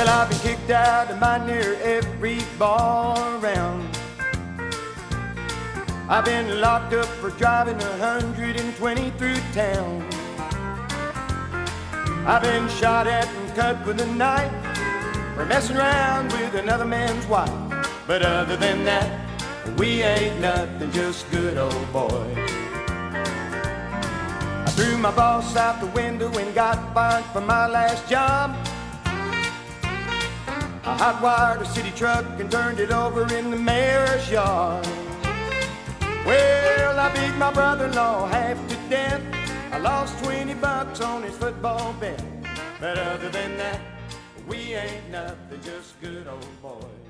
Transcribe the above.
Well, I've been kicked out of my near every bar around. I've been locked up for driving 120 through town. I've been shot at and cut with a knife for messing around with another man's wife. But other than that, we ain't nothing, just good old boys. I threw my boss out the window and got fired from my last job. I hot-wired a city truck and turned it over in the mayor's yard. Well, I beat my brother-in-law half to death. I lost 20 bucks on his football bet. But other than that, we ain't nothing, just good old boys.